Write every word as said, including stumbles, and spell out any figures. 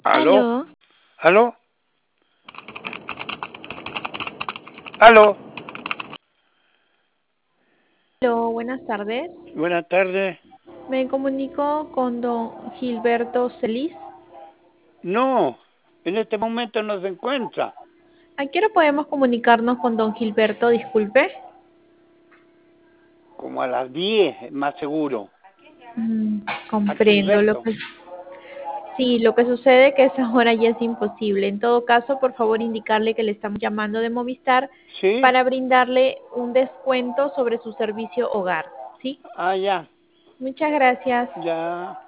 ¿Aló? Aló, ¿Aló? ¿Aló? aló, buenas tardes. Buenas tardes. Me comunico con don Gilberto Celis. No, en este momento no se encuentra. ¿A qué hora podemos comunicarnos con don Gilberto? Disculpe. Como a las diez, más seguro. Mm, A comprendo lo Gilberto. que... Sí, lo que sucede que esa hora ya es imposible. En todo caso, por favor, indicarle que le estamos llamando de Movistar ¿Sí? para brindarle un descuento sobre su servicio hogar. ¿Sí? Ah, ya. Muchas gracias. Ya.